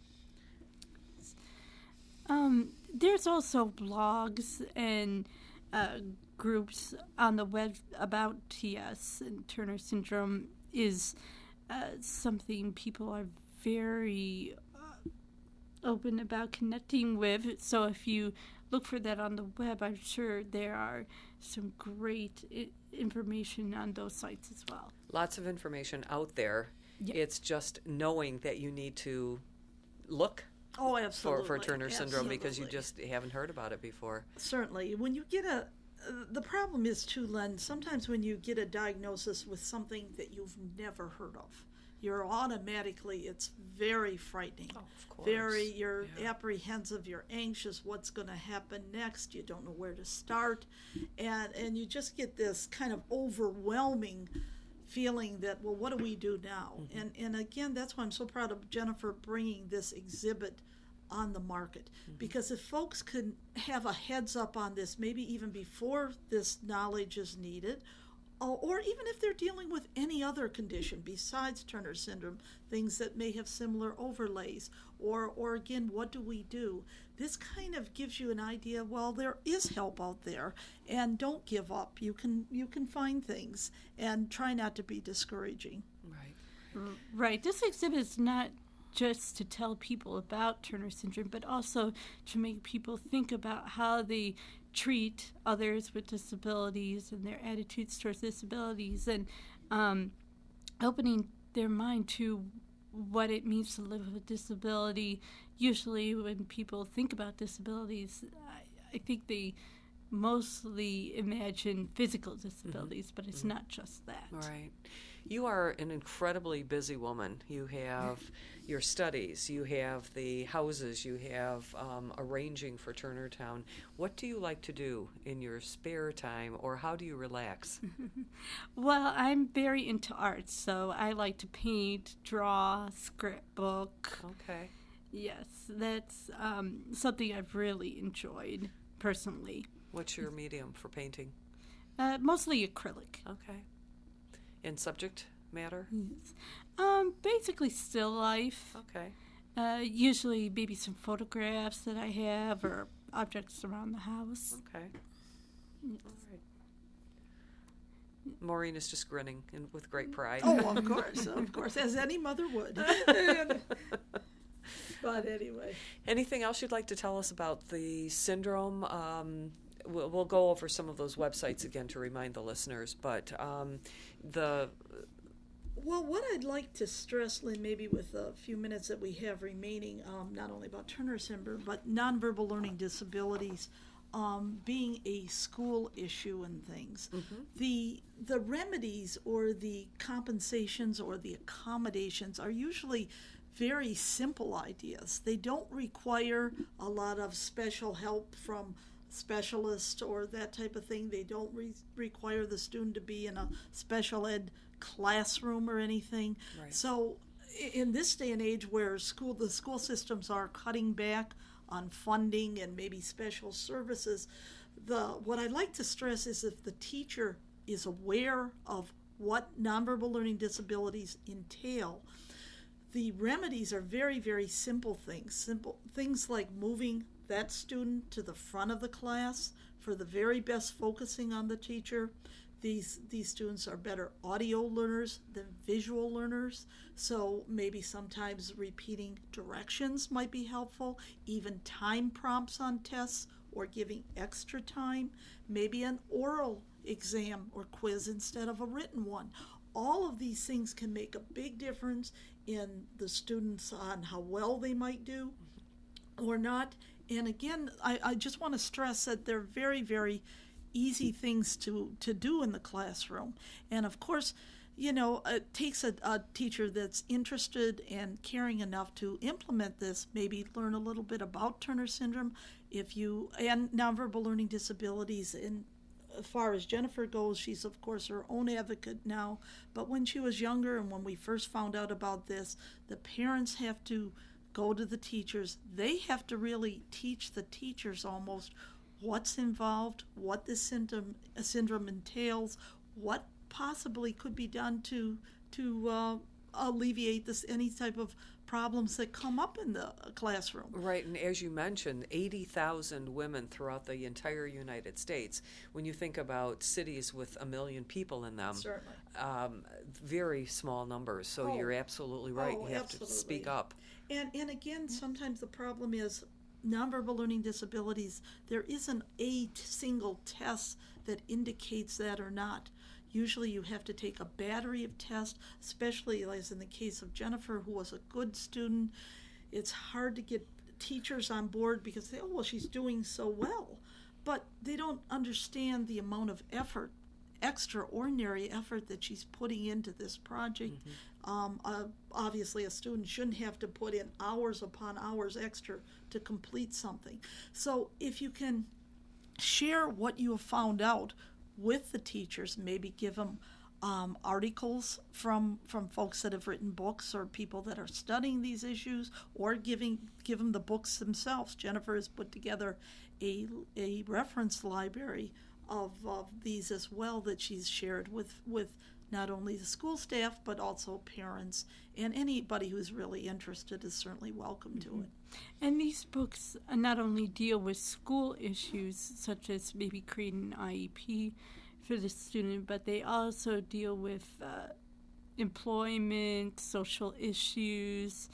Um, there's also blogs and uh, groups on the web about T S, and Turner syndrome is uh, something people are very uh, open about connecting with. So if you look for that on the web, I'm sure there are some great I- information on those sites as well. Lots of information out there. Yeah. It's just knowing that you need to look oh, absolutely. for, for Turner absolutely. syndrome, because you just haven't heard about it before. Certainly. When you get a, uh, the problem is too, Len, sometimes when you get a diagnosis with something that you've never heard of, you're automatically, it's very frightening. Oh, of course. Very, you're yeah. apprehensive, you're anxious, what's going to happen next, you don't know where to start, and and you just get this kind of overwhelming feeling that, well, what do we do now? Mm-hmm. And and again, that's why I'm so proud of Jennifer bringing this exhibit on the market, mm-hmm. because if folks could have a heads up on this, maybe even before this knowledge is needed, or even if they're dealing with any other condition besides Turner syndrome, things that may have similar overlays, or or again, what do we do? This kind of gives you an idea, well, there is help out there, and don't give up. You can you can find things, and try not to be discouraging. Right. Right. This exhibit is not just to tell people about Turner syndrome, but also to make people think about how the treat others with disabilities and their attitudes towards disabilities, and um, opening their mind to what it means to live with a disability. Usually when people think about disabilities, I, I think they mostly imagine physical disabilities, mm-hmm. but it's mm-hmm. not just that. Right. You are an incredibly busy woman. You have your studies, you have the houses, you have um, arranging for Turnertown. What do you like to do in your spare time, or how do you relax? Well, I'm very into art, so I like to paint, draw, scrapbook. Okay. Yes, that's um, something I've really enjoyed personally. What's your medium for painting? Uh, mostly acrylic. Okay. And subject matter? Yes. Um, basically still life. Okay. Uh, usually maybe some photographs that I have or objects around the house. Okay. Yes. All right. Maureen is just grinning and with great pride. Oh, of course, of course, as any mother would. But anyway. Anything else you'd like to tell us about the syndrome? Um, we'll, we'll go over some of those websites again to remind the listeners, but um, the... Well, what I'd like to stress, Lynn, maybe with the few minutes that we have remaining, um, not only about Turner syndrome, but nonverbal learning disabilities um, being a school issue and things. Mm-hmm. The the remedies or the compensations or the accommodations are usually very simple ideas. They don't require a lot of special help from specialists or that type of thing. They don't re- require the student to be in a special ed classroom or anything. Right. So in this day and age where school the school systems are cutting back on funding and maybe special services, the what I'd like to stress is if the teacher is aware of what nonverbal learning disabilities entail, the remedies are very, very simple things. Simple things like moving that student to the front of the class for the very best focusing on the teacher. These these students are better audio learners than visual learners, so maybe sometimes repeating directions might be helpful, even time prompts on tests or giving extra time, maybe an oral exam or quiz instead of a written one. All of these things can make a big difference in the students on how well they might do or not. And again, I, I just want to stress that they're very, very easy things to, to do in the classroom. And of course, you know, it takes a, a teacher that's interested and caring enough to implement this, maybe learn a little bit about Turner syndrome, if you, and nonverbal learning disabilities. And as far as Jennifer goes, she's of course her own advocate now, but when she was younger and when we first found out about this, the parents have to go to the teachers. They have to really teach the teachers almost what's involved, what this syndrome, uh, syndrome entails, what possibly could be done to to uh, alleviate this any type of problems that come up in the classroom. Right, and as you mentioned, eighty thousand women throughout the entire United States. When you think about cities with a million people in them, certainly, um, very small numbers. So oh. you're absolutely right. Oh, you have absolutely. to speak up. And and again, sometimes the problem is nonverbal learning disabilities. There isn't a t- single test that indicates that or not. Usually you have to take a battery of tests, especially as in the case of Jennifer, who was a good student. It's hard to get teachers on board because they, oh, well, she's doing so well. But they don't understand the amount of effort, extraordinary effort that she's putting into this project. Mm-hmm. Um, uh, obviously, a student shouldn't have to put in hours upon hours extra to complete something. So if you can share what you have found out with the teachers, maybe give them um, articles from from folks that have written books or people that are studying these issues, or giving give them the books themselves. Jennifer has put together a a reference library of, of these as well that she's shared with with not only the school staff but also parents, and anybody who's really interested is certainly welcome mm-hmm. to it. And these books not only deal with school issues such as maybe creating an I E P for the student, but they also deal with uh, employment, social issues,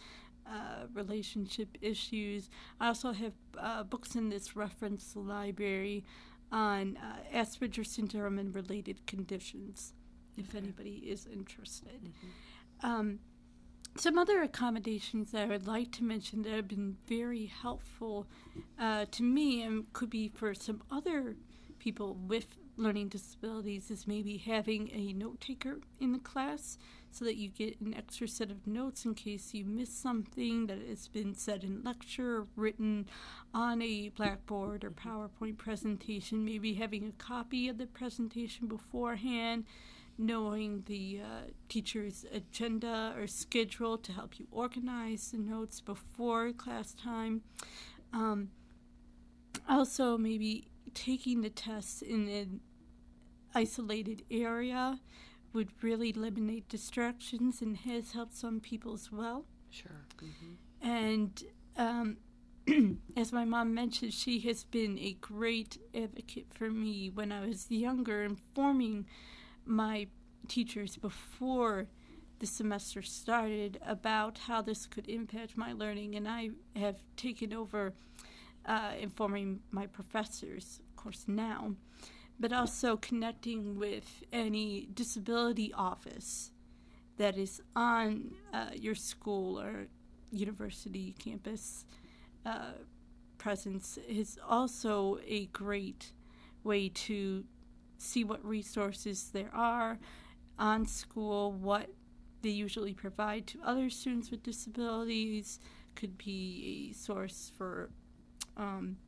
uh, relationship issues. I also have uh, books in this reference library on uh, Asperger syndrome and related conditions, if Okay. anybody is interested. Mm-hmm. Um, some other accommodations that I would like to mention that have been very helpful uh, to me and could be for some other people with learning disabilities is maybe having a note taker in the class so that you get an extra set of notes in case you miss something that has been said in lecture or written on a Blackboard or PowerPoint presentation, maybe having a copy of the presentation beforehand, knowing the uh, teacher's agenda or schedule to help you organize the notes before class time. Um, also, maybe taking the tests in an isolated area would really eliminate distractions and has helped some people as well. Sure. Mm-hmm. And um, as my mom mentioned, she has been a great advocate for me when I was younger, informing my teachers before the semester started about how this could impact my learning, and I have taken over uh, informing my professors, of course, now, but also connecting with any disability office that is on uh, your school or university campus uh, presence is also a great way to see what resources there are on school, what they usually provide to other students with disabilities, could be a source for um,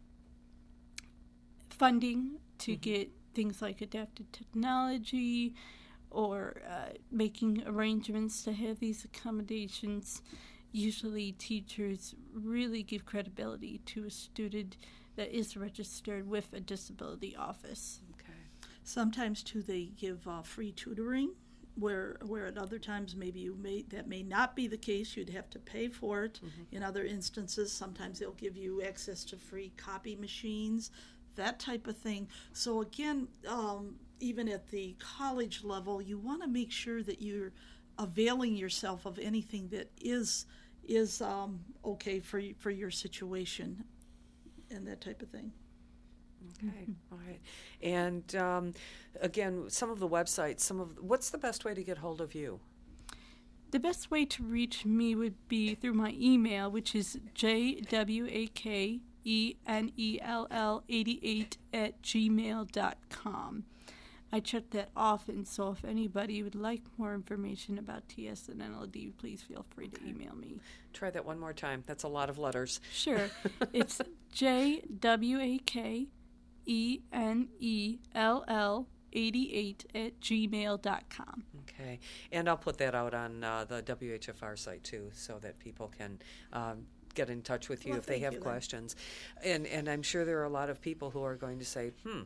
funding to mm-hmm. get things like adapted technology or uh, making arrangements to have these accommodations. Usually teachers really give credibility to a student that is registered with a disability office. Okay. Sometimes, too, they give uh, free tutoring, where where at other times maybe you may that may not be the case. You'd have to pay for it. Mm-hmm. In other instances, sometimes they'll give you access to free copy machines, that type of thing. So again, um, even at the college level, you want to make sure that you're availing yourself of anything that is is um, okay for for your situation and that type of thing. Okay, mm-hmm. All right. And um, again, some of the websites, some of what's the best way to get hold of you? The best way to reach me would be through my email, which is j w a k e n e l l eighty-eight at gmail dot com. I check that often, so if anybody would like more information about T S and N L D, please feel free to email me. Try that one more time. That's a lot of letters. Sure. It's j w a k e n e l l eighty-eight at gmail dot com. Okay. And I'll put that out on uh, the W H F R site, too, so that people can um, get in touch with you well, if they have you, questions. And, and I'm sure there are a lot of people who are going to say, hmm,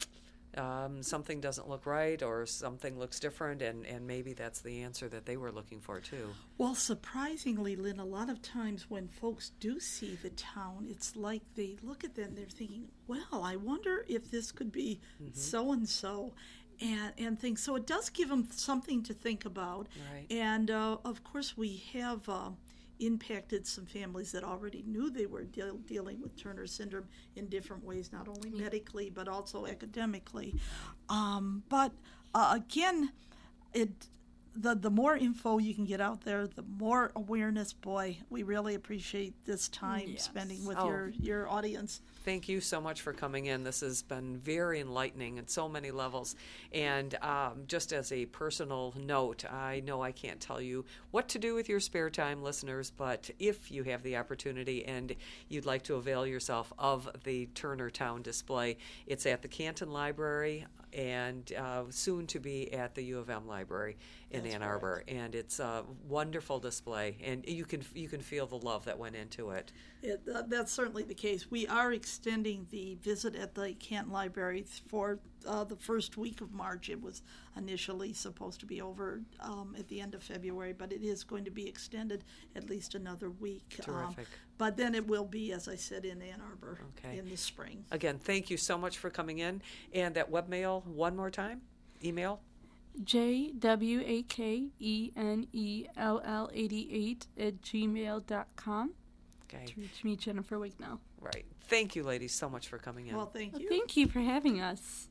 Um, something doesn't look right or something looks different, and, and maybe that's the answer that they were looking for, too. Well, surprisingly, Lynn, a lot of times when folks do see the town, it's like they look at them and they're thinking, well, I wonder if this could be mm-hmm. so-and-so and, and things. So it does give them something to think about. Right. And, uh, of course, we have... Uh, impacted some families that already knew they were de- dealing with Turner syndrome in different ways, not only medically but also academically. Um, but uh, again, it the the more info you can get out there, the more awareness. Boy, we really appreciate this time yes. spending with oh. your your audience. Thank you so much for coming in. This has been very enlightening at so many levels. And um, just as a personal note, I know I can't tell you what to do with your spare time, listeners, but if you have the opportunity and you'd like to avail yourself of the Turner Town display, it's at the Canton Library and uh, soon to be at the U of M Library in That's Ann Arbor. correct. And it's a wonderful display, and you can you can feel the love that went into it. It, uh, that's certainly the case. We are extending the visit at the Canton Library for uh, the first week of March. It was initially supposed to be over um, at the end of February, but it is going to be extended at least another week. Terrific. Um, but then it will be, as I said, in Ann Arbor Okay. in the spring. Again, thank you so much for coming in. And that webmail, one more time, email? J W A K E N E L L eighty-eight at gmail dot com. Okay. To reach me, Jennifer Wignell. Right. Thank you, ladies, so much for coming in. Well, thank you. Well, thank you for having us.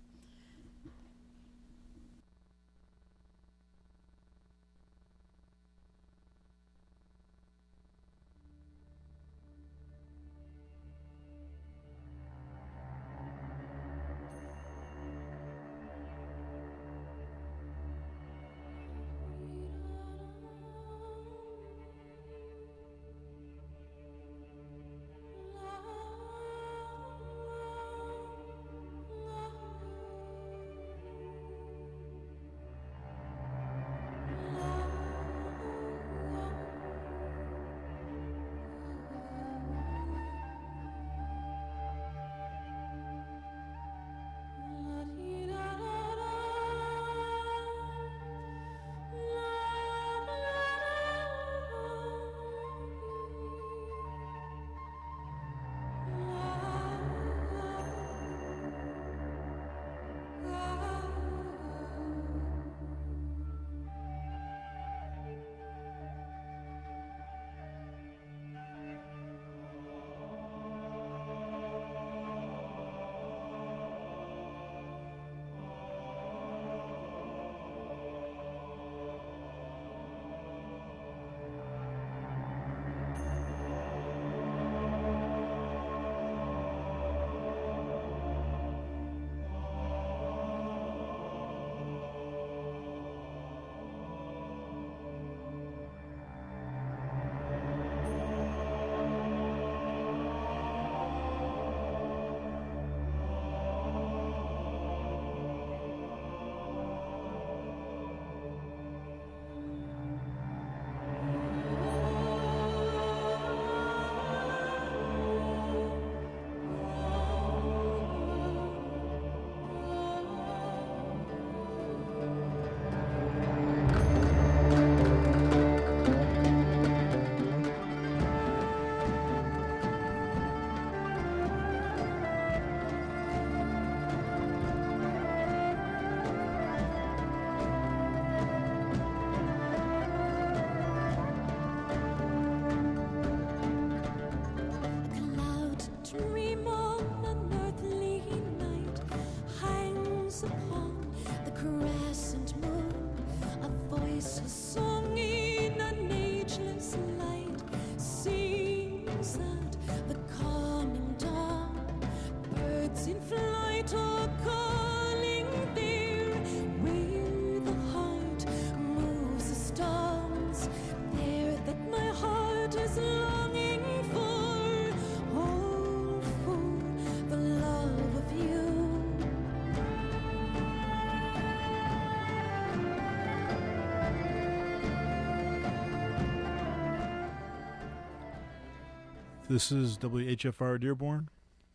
This is W H F R Dearborn.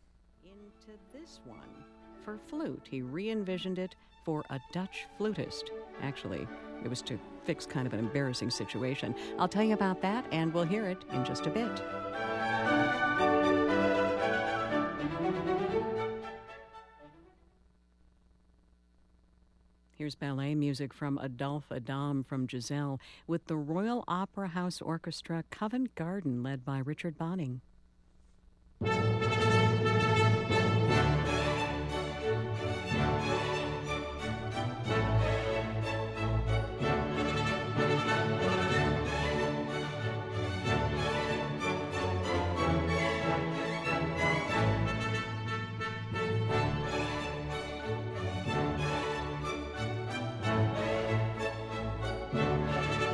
Into this one for flute. He re-envisioned it for a Dutch flutist. Actually, it was to fix kind of an embarrassing situation. I'll tell you about that, and we'll hear it in just a bit. Here's ballet music from Adolphe Adam from Giselle with the Royal Opera House Orchestra Covent Garden led by Richard Bonning.